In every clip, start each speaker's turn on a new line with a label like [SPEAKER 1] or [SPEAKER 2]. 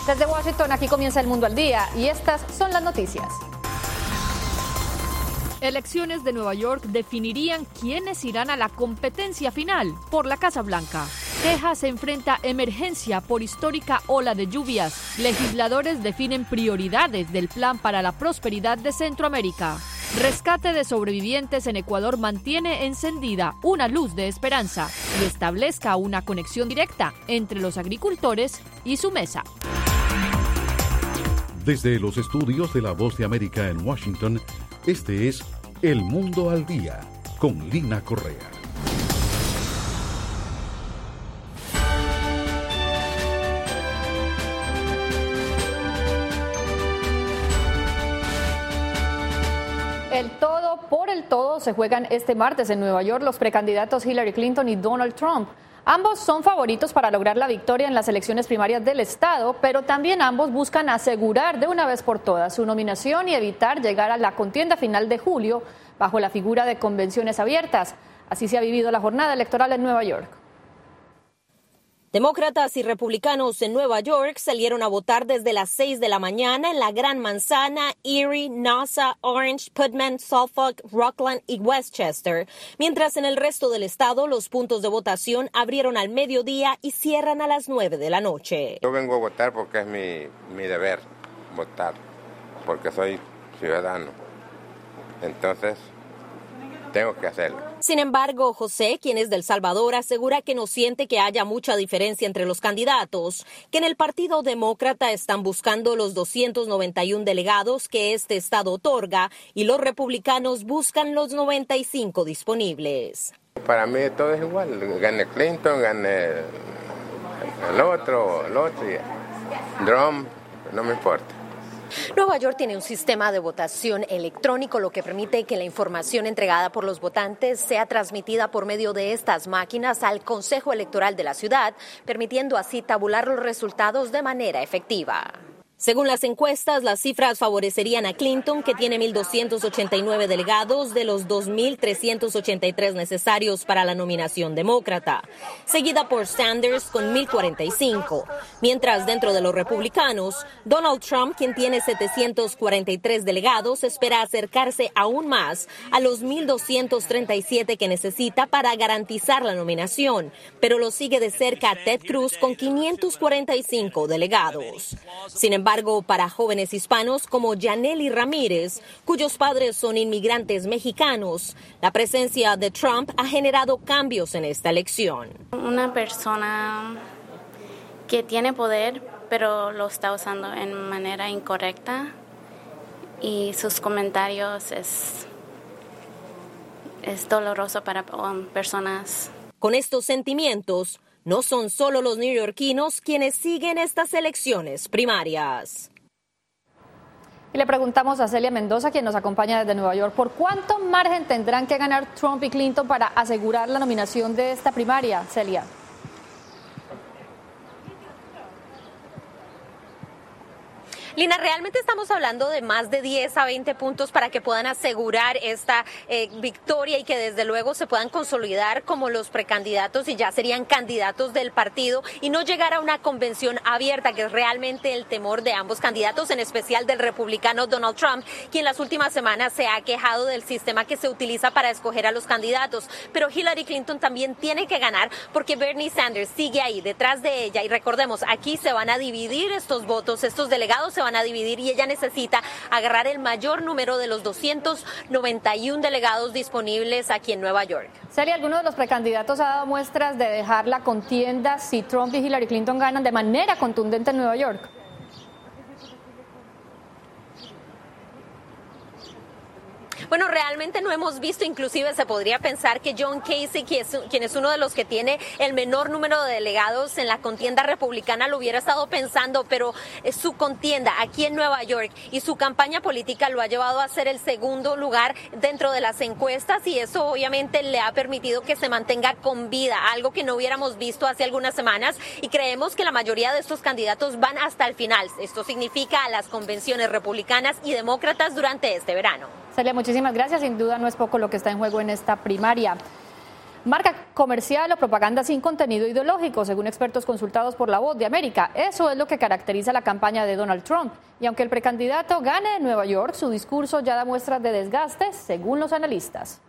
[SPEAKER 1] Desde Washington, aquí comienza El Mundo al Día y estas son las noticias.
[SPEAKER 2] Elecciones de Nueva York definirían quiénes irán a la competencia final por la Casa Blanca. Texas se enfrenta a emergencia por histórica ola de lluvias. Legisladores definen prioridades del Plan para la Prosperidad de Centroamérica. Rescate de sobrevivientes en Ecuador mantiene encendida una luz de esperanza y establezca una conexión directa entre los agricultores y su mesa.
[SPEAKER 3] Desde los estudios de La Voz de América en Washington, este es El Mundo al Día con Lina Correa.
[SPEAKER 1] El todo por el todo se juegan este martes en Nueva York los precandidatos Hillary Clinton y Donald Trump. Ambos son favoritos para lograr la victoria en las elecciones primarias del estado, pero también ambos buscan asegurar de una vez por todas su nominación y evitar llegar a la contienda final de julio bajo la figura de convenciones abiertas. Así se ha vivido la jornada electoral en Nueva York.
[SPEAKER 4] Demócratas y republicanos en Nueva York salieron a votar desde las 6 de la mañana en la Gran Manzana, Erie, Nassau, Orange, Putnam, Suffolk, Rockland y Westchester, mientras en el resto del estado los puntos de votación abrieron al mediodía y cierran a las 9 de la noche.
[SPEAKER 5] Yo vengo a votar porque es mi deber votar, porque soy ciudadano, entonces tengo que hacerlo.
[SPEAKER 4] Sin embargo, José, quien es de El Salvador, asegura que no siente que haya mucha diferencia entre los candidatos, que en el Partido Demócrata están buscando los 291 delegados que este estado otorga y los republicanos buscan los 95 disponibles.
[SPEAKER 5] Para mí todo es igual, gane Clinton, gane el otro, y Trump, no me importa.
[SPEAKER 4] Nueva York tiene un sistema de votación electrónico, lo que permite que la información entregada por los votantes sea transmitida por medio de estas máquinas al Consejo Electoral de la ciudad, permitiendo así tabular los resultados de manera efectiva. Según las encuestas, las cifras favorecerían a Clinton, que tiene 1.289 delegados de los 2.383 necesarios para la nominación demócrata, seguida por Sanders con 1.045. Mientras dentro de los republicanos, Donald Trump, quien tiene 743 delegados, espera acercarse aún más a los 1.237 que necesita para garantizar la nominación, pero lo sigue de cerca Ted Cruz con 545 delegados. Sin embargo, para jóvenes hispanos como Yaneli Ramírez, cuyos padres son inmigrantes mexicanos, la presencia de Trump ha generado cambios en esta elección.
[SPEAKER 6] Una persona que tiene poder, pero lo está usando en manera incorrecta, y sus comentarios es doloroso para personas.
[SPEAKER 4] Con estos sentimientos, no son solo los neoyorquinos quienes siguen estas elecciones primarias.
[SPEAKER 1] Y le preguntamos a Celia Mendoza, quien nos acompaña desde Nueva York, ¿por cuánto margen tendrán que ganar Trump y Clinton para asegurar la nominación de esta primaria, Celia?
[SPEAKER 4] Lina, realmente estamos hablando de más de 10 a 20 puntos para que puedan asegurar esta victoria y que desde luego se puedan consolidar como los precandidatos y ya serían candidatos del partido y no llegar a una convención abierta, que es realmente el temor de ambos candidatos, en especial del republicano Donald Trump, quien las últimas semanas se ha quejado del sistema que se utiliza para escoger a los candidatos. Pero Hillary Clinton también tiene que ganar porque Bernie Sanders sigue ahí detrás de ella y recordemos, aquí se van a dividir estos votos, estos delegados se van a dividir y ella necesita agarrar el mayor número de los 291 delegados disponibles aquí en Nueva York.
[SPEAKER 1] Celia, ¿alguno de los precandidatos ha dado muestras de dejar la contienda si Trump y Hillary Clinton ganan de manera contundente en Nueva York?
[SPEAKER 4] Bueno, realmente no hemos visto, inclusive se podría pensar que John Kasich, quien es uno de los que tiene el menor número de delegados en la contienda republicana, lo hubiera estado pensando, pero su contienda aquí en Nueva York y su campaña política lo ha llevado a ser el segundo lugar dentro de las encuestas y eso obviamente le ha permitido que se mantenga con vida, algo que no hubiéramos visto hace algunas semanas y creemos que la mayoría de estos candidatos van hasta el final. Esto significa a las convenciones republicanas y demócratas durante este verano.
[SPEAKER 1] Celia, muchísimas gracias. Sin duda no es poco lo que está en juego en esta primaria. marca comercial o propaganda sin contenido ideológico, según expertos consultados por La Voz de América. Eso es lo que caracteriza la campaña de Donald Trump. Y aunque el precandidato gane en Nueva York, su discurso ya da muestras de desgaste, según los analistas.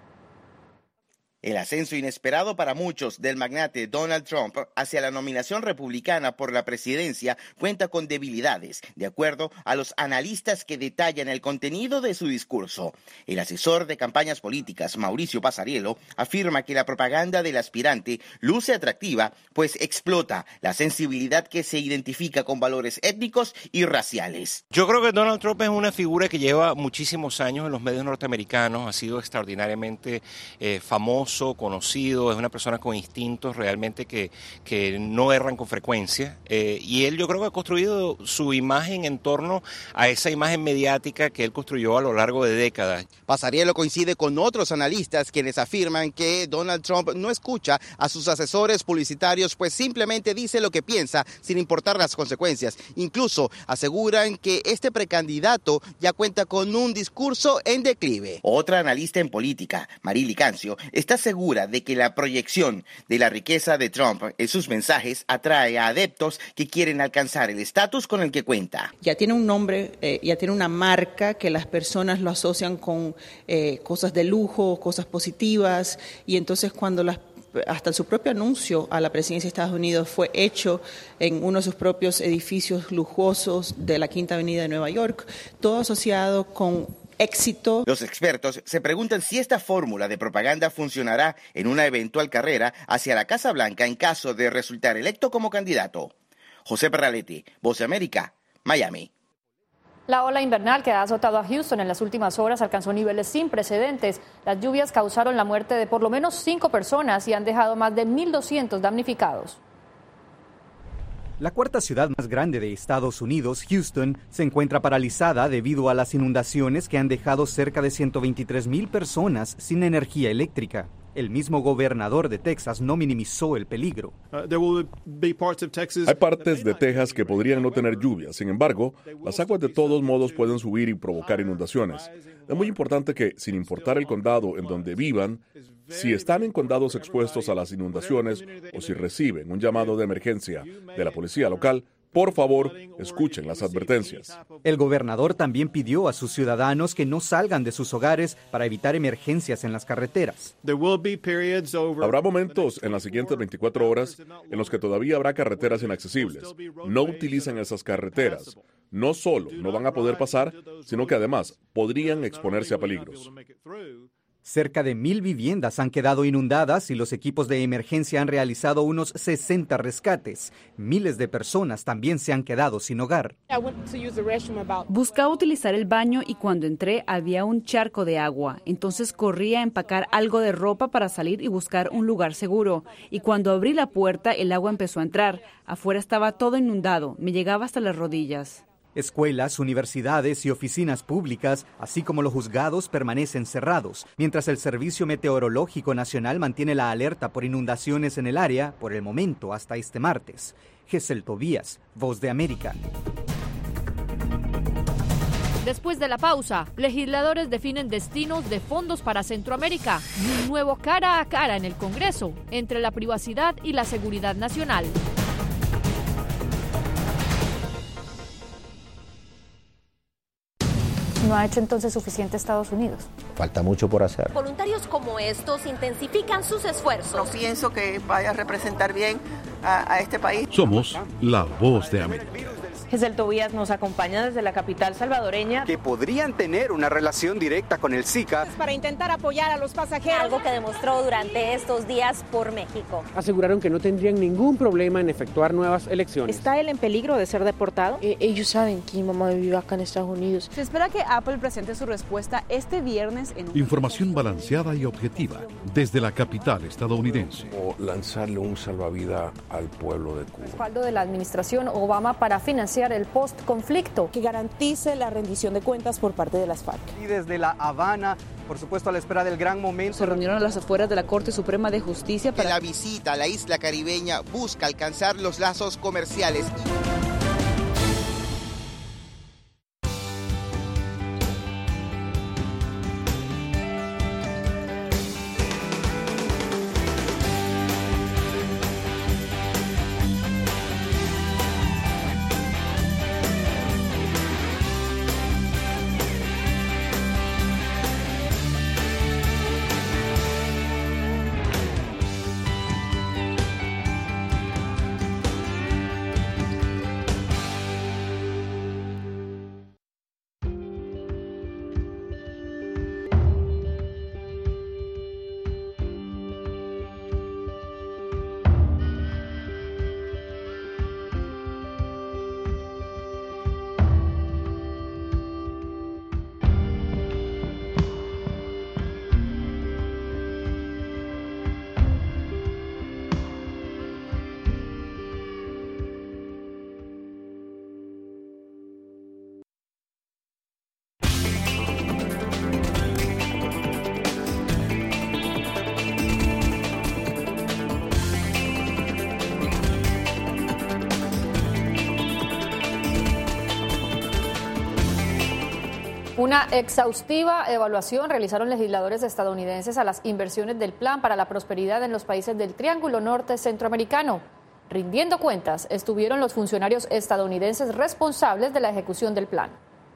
[SPEAKER 7] El ascenso inesperado para muchos del magnate Donald Trump hacia la nominación republicana por la presidencia cuenta con debilidades, de acuerdo a los analistas que detallan el contenido de su discurso. El asesor de campañas políticas, Mauricio Passariello, afirma que la propaganda del aspirante luce atractiva, pues explota la sensibilidad que se identifica con valores étnicos y raciales.
[SPEAKER 8] Yo creo que Donald Trump es una figura que lleva muchísimos años en los medios norteamericanos, ha sido extraordinariamente famoso, conocido, es una persona con instintos realmente que no erran con frecuencia, y él yo creo que ha construido su imagen en torno a esa imagen mediática que él construyó a lo largo de décadas.
[SPEAKER 7] Passariello coincide con otros analistas quienes afirman que Donald Trump no escucha a sus asesores publicitarios, pues simplemente dice lo que piensa sin importar las consecuencias. Incluso aseguran que este precandidato ya cuenta con un discurso en declive. Otra analista en política, Marily Cancio, está segura de que la proyección de la riqueza de Trump en sus mensajes atrae a adeptos que quieren alcanzar el estatus con el que cuenta.
[SPEAKER 9] Ya tiene un nombre, ya tiene una marca que las personas lo asocian con cosas de lujo, cosas positivas, y entonces cuando hasta su propio anuncio a la presidencia de Estados Unidos fue hecho en uno de sus propios edificios lujosos de la Quinta Avenida de Nueva York, todo asociado con éxito.
[SPEAKER 7] Los expertos se preguntan si esta fórmula de propaganda funcionará en una eventual carrera hacia la Casa Blanca en caso de resultar electo como candidato. José Perraletti, Voz de América, Miami.
[SPEAKER 1] La ola invernal que ha azotado a Houston en las últimas horas alcanzó niveles sin precedentes. Las lluvias causaron la muerte de por lo menos 5 personas y han dejado más de 1.200 damnificados.
[SPEAKER 10] La cuarta ciudad más grande de Estados Unidos, Houston, se encuentra paralizada debido a las inundaciones que han dejado cerca de 123,000 personas sin energía eléctrica. El mismo gobernador de Texas no minimizó el peligro.
[SPEAKER 11] Hay partes de Texas que podrían no tener lluvia. Sin embargo, las aguas de todos modos pueden subir y provocar inundaciones. Es muy importante que, sin importar el condado en donde vivan, si están en condados expuestos a las inundaciones o si reciben un llamado de emergencia de la policía local, por favor, escuchen las advertencias.
[SPEAKER 10] El gobernador también pidió a sus ciudadanos que no salgan de sus hogares para evitar emergencias en las carreteras.
[SPEAKER 11] Habrá momentos en las siguientes 24 horas en los que todavía habrá carreteras inaccesibles. No utilicen esas carreteras. No solo no van a poder pasar, sino que además podrían exponerse a peligros.
[SPEAKER 10] Cerca de 1,000 viviendas han quedado inundadas y los equipos de emergencia han realizado unos 60 rescates. Miles de personas también se han quedado sin hogar.
[SPEAKER 12] Buscaba utilizar el baño y cuando entré había un charco de agua. Entonces corrí a empacar algo de ropa para salir y buscar un lugar seguro. Y cuando abrí la puerta, el agua empezó a entrar. Afuera estaba todo inundado. Me llegaba hasta las rodillas.
[SPEAKER 10] Escuelas, universidades y oficinas públicas, así como los juzgados, permanecen cerrados, mientras el Servicio Meteorológico Nacional mantiene la alerta por inundaciones en el área, por el momento hasta este martes. Gesell Tobías, Voz de América.
[SPEAKER 2] Después de la pausa, legisladores definen destinos de fondos para Centroamérica y un nuevo cara a cara en el Congreso entre la privacidad y la seguridad nacional.
[SPEAKER 1] ¿No ha hecho entonces suficiente Estados Unidos?
[SPEAKER 13] Falta mucho por hacer.
[SPEAKER 4] Voluntarios como estos intensifican sus esfuerzos.
[SPEAKER 14] No pienso que vaya a representar bien a este país.
[SPEAKER 3] Somos la Voz de América.
[SPEAKER 15] Gesell Tobías nos acompaña desde la capital salvadoreña.
[SPEAKER 16] Que podrían tener una relación directa con el Zika.
[SPEAKER 17] Para intentar apoyar a los pasajeros.
[SPEAKER 4] Algo que demostró durante estos días por México.
[SPEAKER 18] Aseguraron que no tendrían ningún problema en efectuar nuevas elecciones.
[SPEAKER 15] ¿Está él en peligro de ser deportado?
[SPEAKER 19] Ellos saben que mi mamá vive acá en Estados Unidos.
[SPEAKER 20] Se espera que Apple presente su respuesta este viernes en
[SPEAKER 3] Información balanceada y objetiva desde la capital estadounidense.
[SPEAKER 21] O lanzarle un salvavidas al pueblo de Cuba.
[SPEAKER 1] Respaldo de la administración Obama para financiar el post-conflicto.
[SPEAKER 22] Que garantice la rendición de cuentas por parte de las FARC.
[SPEAKER 23] Y desde La Habana, por supuesto a la espera del gran momento.
[SPEAKER 12] Se reunieron a las afueras de la Corte Suprema de Justicia para...
[SPEAKER 7] La visita a la isla caribeña busca alcanzar los lazos comerciales.
[SPEAKER 1] Una exhaustiva evaluación realizaron legisladores estadounidenses a las inversiones del Plan para la Prosperidad en los países del Triángulo Norte Centroamericano. Rindiendo cuentas estuvieron los funcionarios estadounidenses responsables de la ejecución del plan.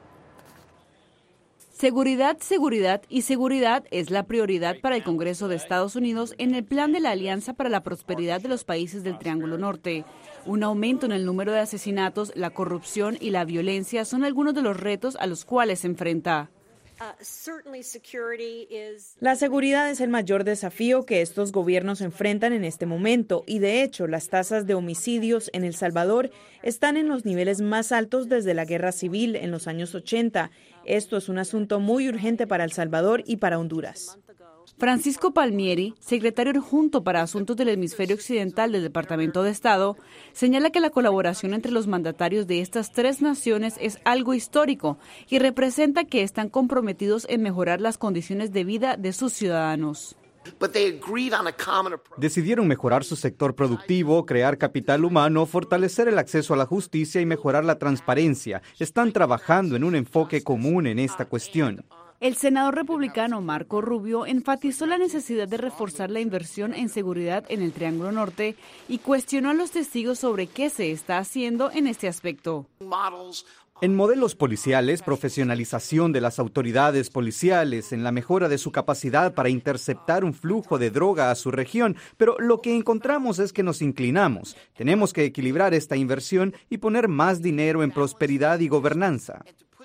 [SPEAKER 12] Seguridad, seguridad y seguridad es la prioridad para el Congreso de Estados Unidos en el plan de la Alianza para la Prosperidad de los países del Triángulo Norte. Un aumento en el número de asesinatos, la corrupción y la violencia son algunos de los retos a los cuales se enfrenta.
[SPEAKER 22] La seguridad es el mayor desafío que estos gobiernos enfrentan en este momento y, de hecho, las tasas de homicidios en El Salvador están en los niveles más altos desde la guerra civil en los años 80. Esto es un asunto muy urgente para El Salvador y para Honduras.
[SPEAKER 12] Francisco Palmieri, secretario adjunto para Asuntos del Hemisferio Occidental del Departamento de Estado, señala que la colaboración entre los mandatarios de estas tres naciones es algo histórico y representa que están comprometidos en mejorar las condiciones de vida de sus ciudadanos.
[SPEAKER 10] Decidieron mejorar su sector productivo, crear capital humano, fortalecer el acceso a la justicia y mejorar la transparencia. Están trabajando en un enfoque común en esta cuestión.
[SPEAKER 12] El senador republicano Marco Rubio enfatizó la necesidad de reforzar la inversión en seguridad en el Triángulo Norte y cuestionó a los testigos sobre qué se está haciendo en este aspecto.
[SPEAKER 10] En modelos policiales, profesionalización de las autoridades policiales, en la mejora de su capacidad para interceptar un flujo de droga a su región, pero lo que encontramos es que nos inclinamos. Tenemos que equilibrar esta inversión y poner más dinero en prosperidad y gobernanza.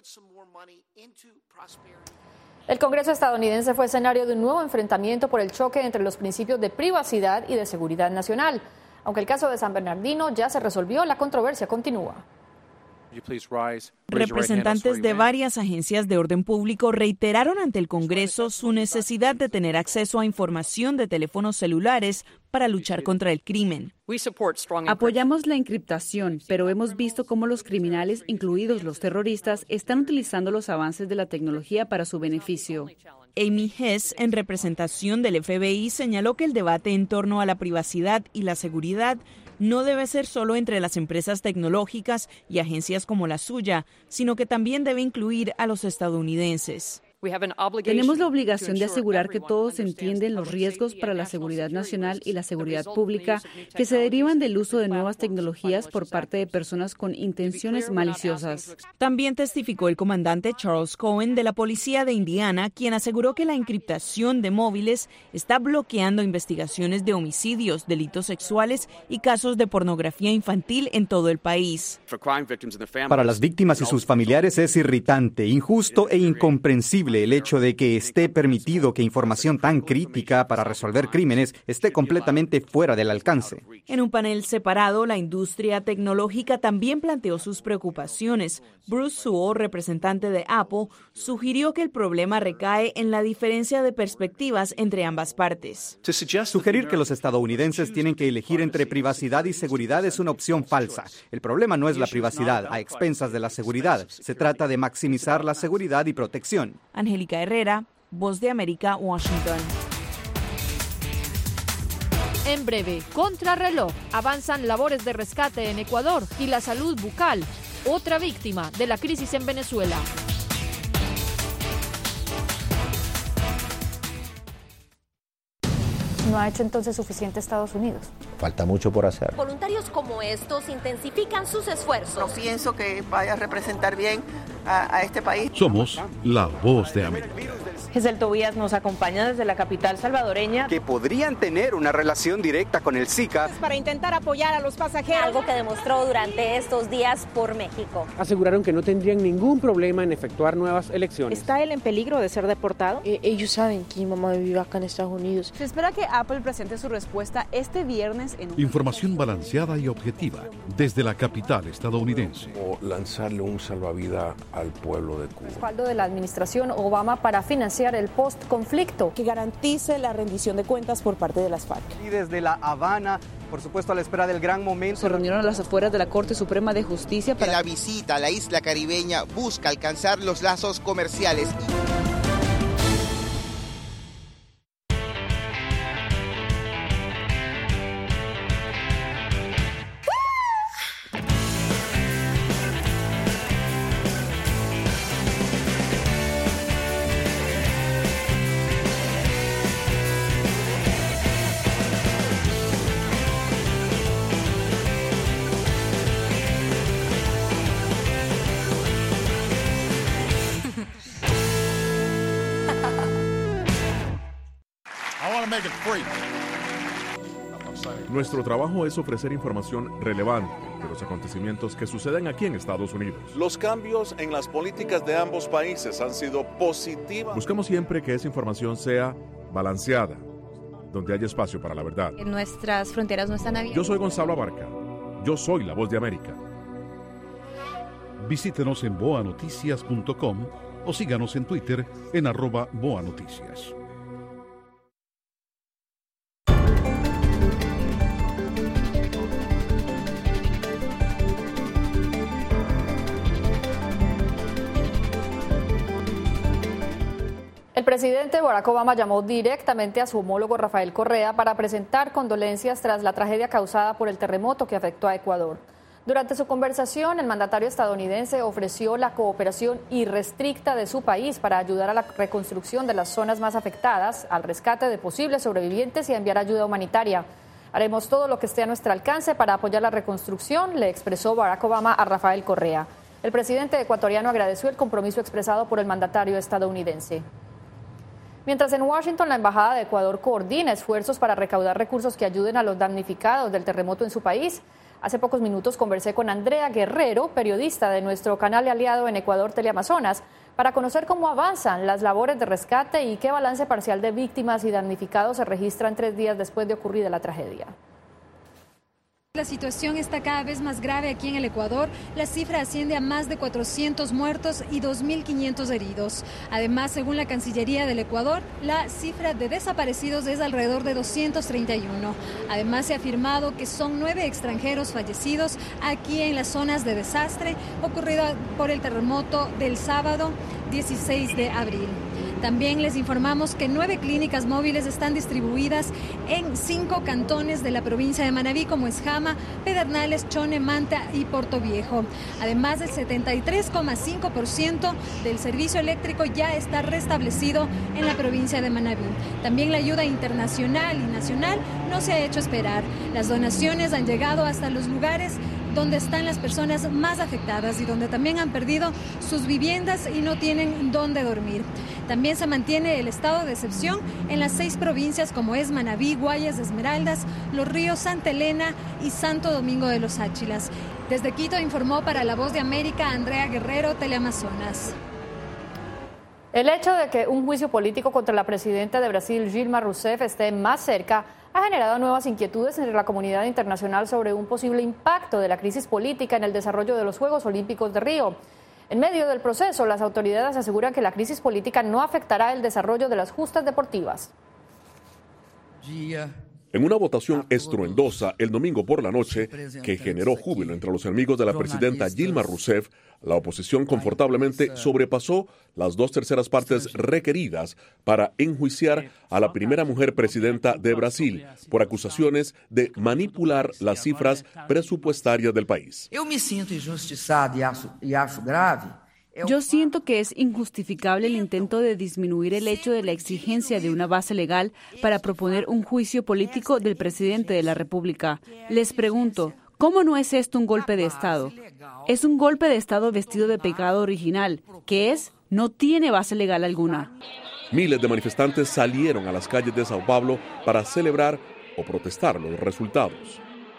[SPEAKER 1] El Congreso estadounidense fue escenario de un nuevo enfrentamiento por el choque entre los principios de privacidad y de seguridad nacional. Aunque el caso de San Bernardino ya se resolvió, la controversia continúa.
[SPEAKER 22] Representantes de varias agencias de orden público reiteraron ante el Congreso su necesidad de tener acceso a información de teléfonos celulares para luchar contra el crimen.
[SPEAKER 12] Apoyamos la encriptación, pero hemos visto cómo los criminales, incluidos los terroristas, están utilizando los avances de la tecnología para su beneficio.
[SPEAKER 22] Amy Hess, en representación del FBI, señaló que el debate en torno a la privacidad y la seguridad no debe ser solo entre las empresas tecnológicas y agencias como la suya, sino que también debe incluir a los estadounidenses.
[SPEAKER 12] Tenemos la obligación de asegurar que todos entienden los riesgos para la seguridad nacional y la seguridad pública que se derivan del uso de nuevas tecnologías por parte de personas con intenciones maliciosas.
[SPEAKER 22] También testificó el comandante Charles Cohen de la Policía de Indiana, quien aseguró que la encriptación de móviles está bloqueando investigaciones de homicidios, delitos sexuales y casos de pornografía infantil en todo el país.
[SPEAKER 10] Para las víctimas y sus familiares es irritante, injusto e incomprensible el hecho de que esté permitido que información tan crítica para resolver crímenes esté completamente fuera del alcance.
[SPEAKER 22] En un panel separado, la industria tecnológica también planteó sus preocupaciones. Bruce Sewell, representante de Apple, sugirió que el problema recae en la diferencia de perspectivas entre ambas partes.
[SPEAKER 10] Sugerir que los estadounidenses tienen que elegir entre privacidad y seguridad es una opción falsa. El problema no es la privacidad a expensas de la seguridad. Se trata de maximizar la seguridad y protección.
[SPEAKER 22] Angélica Herrera, Voz de América, Washington.
[SPEAKER 2] En breve, contrarreloj, avanzan labores de rescate en Ecuador y la salud bucal, otra víctima de la crisis en Venezuela.
[SPEAKER 1] ¿No ha hecho entonces suficiente Estados Unidos?
[SPEAKER 5] Falta mucho por hacer.
[SPEAKER 4] Voluntarios como estos intensifican sus esfuerzos.
[SPEAKER 14] No pienso que vaya a representar bien a este país.
[SPEAKER 3] Somos la Voz de América.
[SPEAKER 15] Giselle Tobías nos acompaña desde la capital salvadoreña.
[SPEAKER 16] Que podrían tener una relación directa con el Zika.
[SPEAKER 17] Para intentar apoyar a los pasajeros.
[SPEAKER 4] Algo que demostró durante estos días por México.
[SPEAKER 18] Aseguraron que no tendrían ningún problema en efectuar nuevas elecciones.
[SPEAKER 22] ¿Está él en peligro de ser deportado?
[SPEAKER 19] Ellos saben que mi mamá vive acá en Estados Unidos.
[SPEAKER 20] Se espera que Apple presente su respuesta este viernes en
[SPEAKER 3] Información balanceada y objetiva desde la capital estadounidense.
[SPEAKER 21] O lanzarle un salvavidas al pueblo de Cuba.
[SPEAKER 1] Respaldo de la administración Obama para financiar el post-conflicto.
[SPEAKER 22] Que garantice la rendición de cuentas por parte de las FARC.
[SPEAKER 23] Y desde La Habana, por supuesto a la espera del gran momento.
[SPEAKER 12] Se reunieron a las afueras de la Corte Suprema de Justicia para...
[SPEAKER 7] La visita a la isla caribeña busca alcanzar los lazos comerciales.
[SPEAKER 11] Nuestro trabajo es ofrecer información relevante de los acontecimientos que suceden aquí en Estados Unidos.
[SPEAKER 5] Los cambios en las políticas de ambos países han sido positivas.
[SPEAKER 11] Buscamos siempre que esa información sea balanceada, donde haya espacio para la verdad.
[SPEAKER 6] Nuestras fronteras no están abiertas.
[SPEAKER 11] Yo soy Gonzalo Abarca. Yo soy la voz de América.
[SPEAKER 3] Visítenos en boanoticias.com o síganos en Twitter en @boanoticias.
[SPEAKER 1] El presidente Barack Obama llamó directamente a su homólogo Rafael Correa para presentar condolencias tras la tragedia causada por el terremoto que afectó a Ecuador. Durante su conversación, el mandatario estadounidense ofreció la cooperación irrestricta de su país para ayudar a la reconstrucción de las zonas más afectadas, al rescate de posibles sobrevivientes y a enviar ayuda humanitaria. Haremos todo lo que esté a nuestro alcance para apoyar la reconstrucción, le expresó Barack Obama a Rafael Correa. El presidente ecuatoriano agradeció el compromiso expresado por el mandatario estadounidense. Mientras en Washington la Embajada de Ecuador coordina esfuerzos para recaudar recursos que ayuden a los damnificados del terremoto en su país, hace pocos minutos conversé con Andrea Guerrero, periodista de nuestro canal aliado en Ecuador Teleamazonas, para conocer cómo avanzan las labores de rescate y qué balance parcial de víctimas y damnificados se registran 3 días después de ocurrida la tragedia.
[SPEAKER 13] La situación está cada vez más grave aquí en el Ecuador. La cifra asciende a más de 400 muertos y 2.500 heridos. Además, según la Cancillería del Ecuador, la cifra de desaparecidos es alrededor de 231. Además, se ha afirmado que son 9 extranjeros fallecidos aquí en las zonas de desastre ocurrido por el terremoto del sábado 16 de abril. También les informamos que 9 clínicas móviles están distribuidas en 5 cantones de la provincia de Manabí, como es Jama, Pedernales, Chone, Manta y Portoviejo. Además, el 73,5% del servicio eléctrico ya está restablecido en la provincia de Manabí. También la ayuda internacional y nacional no se ha hecho esperar. Las donaciones han llegado hasta los lugares donde están las personas más afectadas y donde también han perdido sus viviendas y no tienen dónde dormir. También se mantiene el estado de excepción en las 6 provincias como es Manabí, Guayas, Esmeraldas, Los Ríos, Santa Elena y Santo Domingo de los Áchilas. Desde Quito informó para La Voz de América Andrea Guerrero, Teleamazonas.
[SPEAKER 1] El hecho de que un juicio político contra la presidenta de Brasil, Dilma Rousseff, esté más cerca ha generado nuevas inquietudes entre la comunidad internacional sobre un posible impacto de la crisis política en el desarrollo de los Juegos Olímpicos de Río. En medio del proceso, las autoridades aseguran que la crisis política no afectará el desarrollo de las justas deportivas.
[SPEAKER 11] En una votación estruendosa el domingo por la noche, que generó júbilo entre los enemigos de la presidenta Dilma Rousseff, la oposición confortablemente sobrepasó las 2/3 partes requeridas para enjuiciar a la primera mujer presidenta de Brasil por acusaciones de manipular las cifras presupuestarias del país.
[SPEAKER 24] Eu me siento injustiçada e acho grave.
[SPEAKER 12] Yo siento que es injustificable el intento de disminuir el hecho de la exigencia de una base legal para proponer un juicio político del presidente de la República. Les pregunto, ¿cómo no es esto un golpe de Estado? Es un golpe de Estado vestido de pecado original, que no tiene base legal alguna.
[SPEAKER 11] Miles de manifestantes salieron a las calles de Sao Paulo para celebrar o protestar los resultados.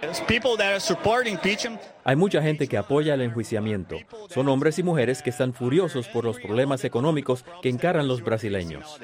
[SPEAKER 25] Hay mucha gente que apoya el enjuiciamiento. Son hombres y mujeres que están furiosos por los problemas económicos que encaran los brasileños.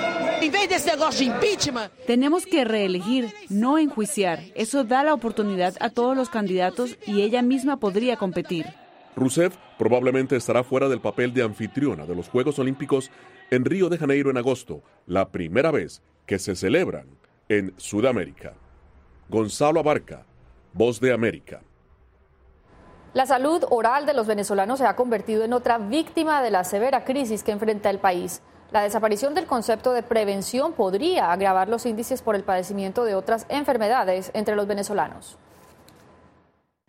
[SPEAKER 12] Tenemos que reelegir, no enjuiciar. Eso da la oportunidad a todos los candidatos y ella misma podría competir.
[SPEAKER 11] Rousseff probablemente estará fuera del papel de anfitriona de los Juegos Olímpicos en Río de Janeiro en agosto, la primera vez que se celebran en Sudamérica. Gonzalo Abarca, Voz de América.
[SPEAKER 1] La salud oral de los venezolanos se ha convertido en otra víctima de la severa crisis que enfrenta el país. La desaparición del concepto de prevención podría agravar los índices por el padecimiento de otras enfermedades entre los venezolanos.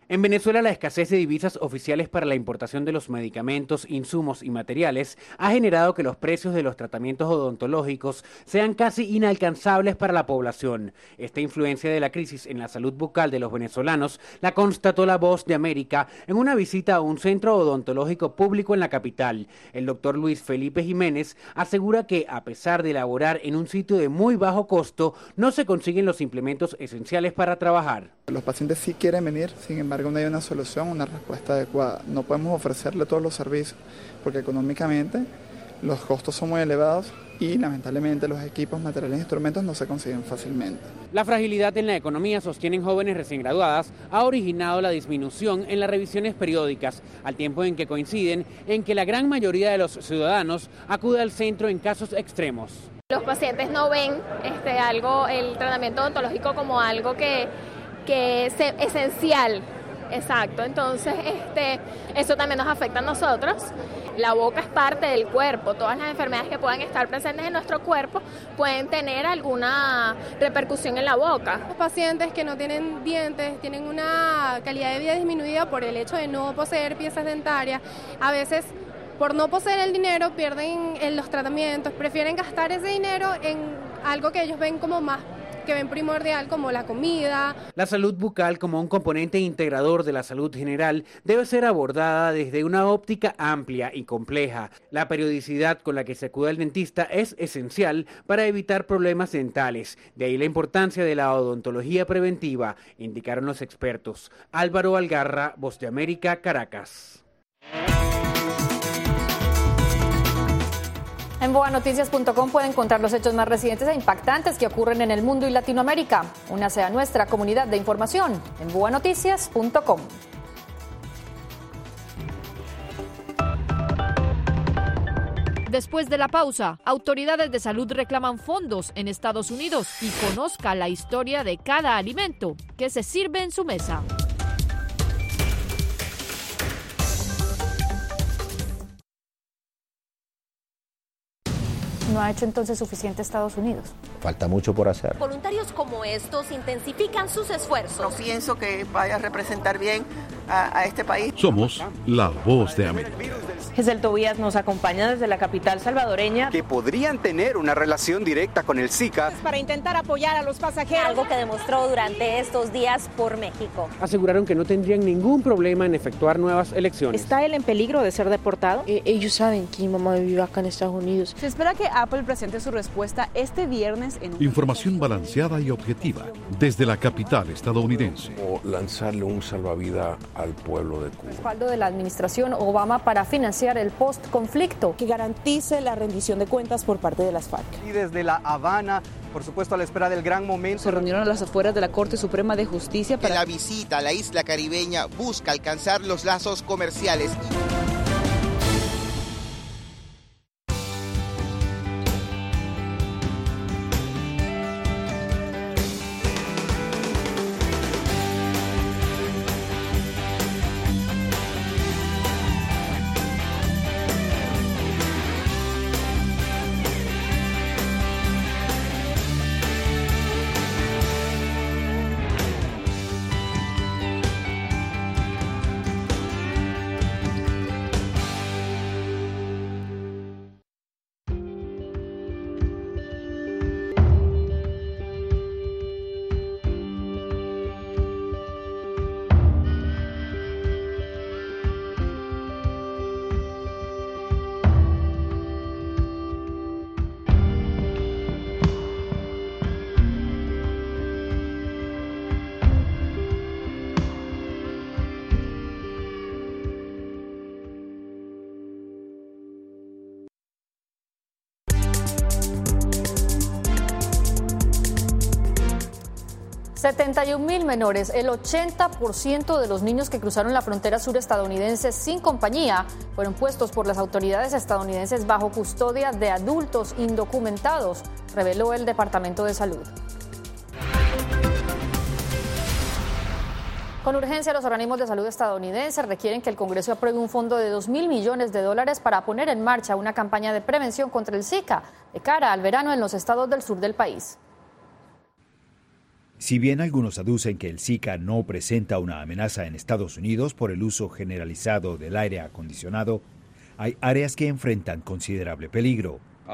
[SPEAKER 18] En Venezuela, la escasez de divisas oficiales para la importación de los medicamentos, insumos y materiales ha generado que los precios de los tratamientos odontológicos sean casi inalcanzables para la población. Esta influencia de la crisis en la salud bucal de los venezolanos la constató La Voz de América en una visita a un centro odontológico público en la capital. El doctor Luis Felipe Jiménez asegura que, a pesar de laborar en un sitio de muy bajo costo, no se consiguen los implementos esenciales para trabajar.
[SPEAKER 2] Los pacientes sí quieren venir, sin embargo no hay una solución, una respuesta adecuada. No podemos ofrecerle todos los servicios porque económicamente los costos son muy elevados y lamentablemente los equipos, materiales e instrumentos no se consiguen fácilmente.
[SPEAKER 18] La fragilidad en la economía, sostienen jóvenes recién graduadas, ha originado la disminución en las revisiones periódicas, al tiempo en que coinciden en que la gran mayoría de los ciudadanos acude al centro en casos extremos.
[SPEAKER 8] Los pacientes no ven el tratamiento odontológico como algo que es esencial. Exacto, entonces eso también nos afecta a nosotros. La boca es parte del cuerpo, todas las enfermedades que puedan estar presentes en nuestro cuerpo pueden tener alguna repercusión en la boca.
[SPEAKER 9] Los pacientes que no tienen dientes tienen una calidad de vida disminuida por el hecho de no poseer piezas dentarias. A veces, por no poseer el dinero, pierden en los tratamientos, prefieren gastar ese dinero en algo que ellos ven como más que ven primordial, como la comida.
[SPEAKER 18] La salud bucal, como un componente integrador de la salud general, debe ser abordada desde una óptica amplia y compleja. La periodicidad con la que se acude al dentista es esencial para evitar problemas dentales. De ahí la importancia de la odontología preventiva, indicaron los expertos. Álvaro Algarra, Voz de América, Caracas.
[SPEAKER 1] En boanoticias.com pueden encontrar los hechos más recientes e impactantes que ocurren en el mundo y Latinoamérica. Únase a nuestra comunidad de información en boanoticias.com.
[SPEAKER 10] Después de la pausa, autoridades de salud reclaman fondos en Estados Unidos y conozca la historia de cada alimento que se sirve en su mesa.
[SPEAKER 1] ¿No ha hecho entonces suficiente Estados Unidos?
[SPEAKER 14] Falta mucho por hacer.
[SPEAKER 4] Voluntarios como estos intensifican sus esfuerzos.
[SPEAKER 26] No pienso que vaya a representar bien a este país.
[SPEAKER 3] Somos La Voz de América.
[SPEAKER 15] Giselle Tobías nos acompaña desde la capital salvadoreña.
[SPEAKER 16] Que podrían tener una relación directa con el Zika.
[SPEAKER 17] Para intentar apoyar a los pasajeros.
[SPEAKER 4] Algo que demostró durante estos días por México.
[SPEAKER 18] Aseguraron que no tendrían ningún problema en efectuar nuevas elecciones.
[SPEAKER 17] ¿Está él en peligro de ser deportado?
[SPEAKER 19] Ellos saben que mi mamá vive acá en Estados Unidos.
[SPEAKER 20] Se espera que Apple presente su respuesta este viernes en un...
[SPEAKER 3] Información balanceada y objetiva desde la capital estadounidense.
[SPEAKER 21] O lanzarle un salvavidas al pueblo de Cuba.
[SPEAKER 1] Respaldo de la administración Obama para financiar el post-conflicto.
[SPEAKER 17] Que garantice la rendición de cuentas por parte de las FARC.
[SPEAKER 23] Y desde La Habana, por supuesto a la espera del gran momento.
[SPEAKER 20] Se reunieron a las afueras de la Corte Suprema de Justicia
[SPEAKER 7] para... La visita a la isla caribeña busca alcanzar los lazos comerciales.
[SPEAKER 1] $71,000 menores, el 80% de los niños que cruzaron la frontera sur estadounidense sin compañía, fueron puestos por las autoridades estadounidenses bajo custodia de adultos indocumentados, reveló el Departamento de Salud. Con urgencia, los organismos de salud estadounidenses requieren que el Congreso apruebe un fondo de $2,000 millones para poner en marcha una campaña de prevención contra el Zika de cara al verano en los estados del sur del país.
[SPEAKER 5] Si bien algunos aducen que el Zika no presenta una amenaza en Estados Unidos por el uso generalizado del aire acondicionado, hay áreas que enfrentan considerable peligro.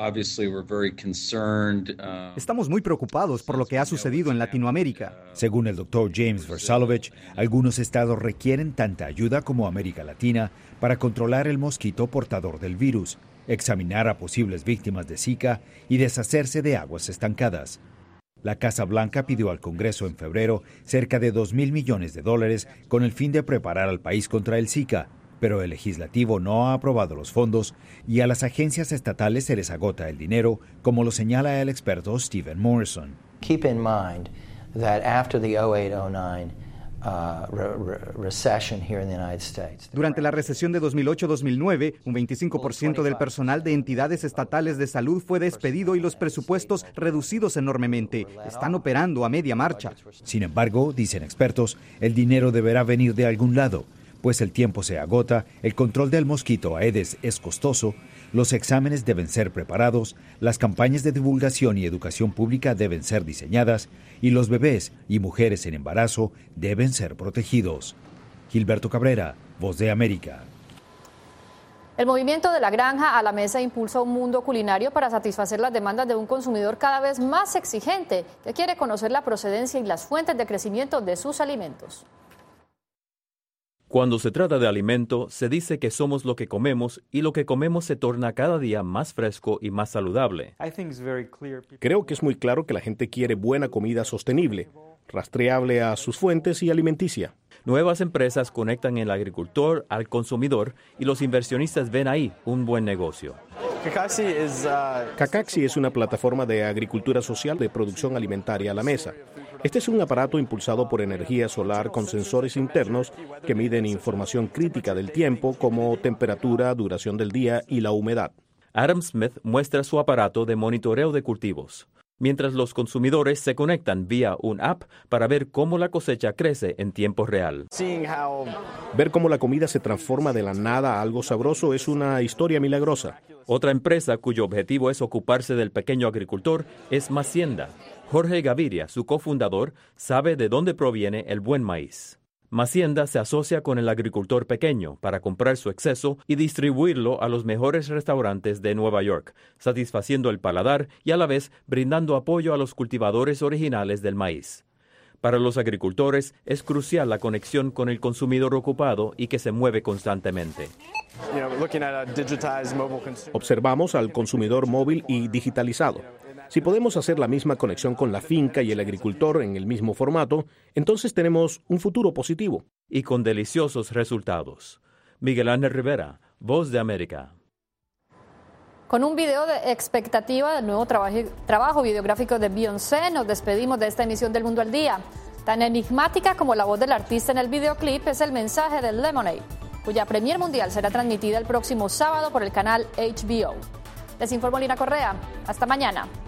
[SPEAKER 23] Estamos muy preocupados por lo que ha sucedido en Latinoamérica.
[SPEAKER 5] Según el Dr. James Versalovich, algunos estados requieren tanta ayuda como América Latina para controlar el mosquito portador del virus, examinar a posibles víctimas de Zika y deshacerse de aguas estancadas. La Casa Blanca pidió al Congreso en febrero cerca de $2,000 millones con el fin de preparar al país contra el Zika, pero el legislativo no ha aprobado los fondos y a las agencias estatales se les agota el dinero, como lo señala el experto Stephen Morrison.
[SPEAKER 6] Keep in mind that after the 2008-09 recession here in the United States.
[SPEAKER 23] Durante la recesión de 2008-2009, un 25% del personal de entidades estatales de salud fue despedido y los presupuestos reducidos enormemente. Están operando a media marcha.
[SPEAKER 5] Sin embargo, dicen expertos, el dinero deberá venir de algún lado, pues el tiempo se agota, el control del mosquito Aedes es costoso, los exámenes deben ser preparados, las campañas de divulgación y educación pública deben ser diseñadas y los bebés y mujeres en embarazo deben ser protegidos. Gilberto Cabrera, Voz de América.
[SPEAKER 1] El movimiento de la granja a la mesa impulsa un mundo culinario para satisfacer las demandas de un consumidor cada vez más exigente que quiere conocer la procedencia y las fuentes de crecimiento de sus alimentos.
[SPEAKER 25] Cuando se trata de alimento, se dice que somos lo que comemos y lo que comemos se torna cada día más fresco y más saludable.
[SPEAKER 13] Creo que es muy claro que la gente quiere buena comida sostenible, rastreable a sus fuentes y alimenticia.
[SPEAKER 25] Nuevas empresas conectan el agricultor al consumidor y los inversionistas ven ahí un buen negocio.
[SPEAKER 13] Cacaxi es una plataforma de agricultura social de producción alimentaria a la mesa. Este es un aparato impulsado por energía solar con sensores internos que miden información crítica del tiempo como temperatura, duración del día y la humedad.
[SPEAKER 25] Adam Smith muestra su aparato de monitoreo de cultivos, mientras los consumidores se conectan vía un app para ver cómo la cosecha crece en tiempo real.
[SPEAKER 13] Ver cómo la comida se transforma de la nada a algo sabroso es una historia milagrosa.
[SPEAKER 25] Otra empresa cuyo objetivo es ocuparse del pequeño agricultor es Macienda. Jorge Gaviria, su cofundador, sabe de dónde proviene el buen maíz. Macienda se asocia con el agricultor pequeño para comprar su exceso y distribuirlo a los mejores restaurantes de Nueva York, satisfaciendo el paladar y a la vez brindando apoyo a los cultivadores originales del maíz. Para los agricultores es crucial la conexión con el consumidor ocupado y que se mueve constantemente.
[SPEAKER 13] Observamos al consumidor móvil y digitalizado. Si podemos hacer la misma conexión con la finca y el agricultor en el mismo formato, entonces tenemos un futuro positivo.
[SPEAKER 25] Y con deliciosos resultados. Miguel Ángel Rivera, Voz de América.
[SPEAKER 1] Con un video de expectativa del nuevo trabajo videográfico de Beyoncé, nos despedimos de esta emisión del Mundo al Día. Tan enigmática como la voz del artista en el videoclip es el mensaje de Lemonade, cuya premier mundial será transmitida el próximo sábado por el canal HBO. Les informó Lina Correa. Hasta mañana.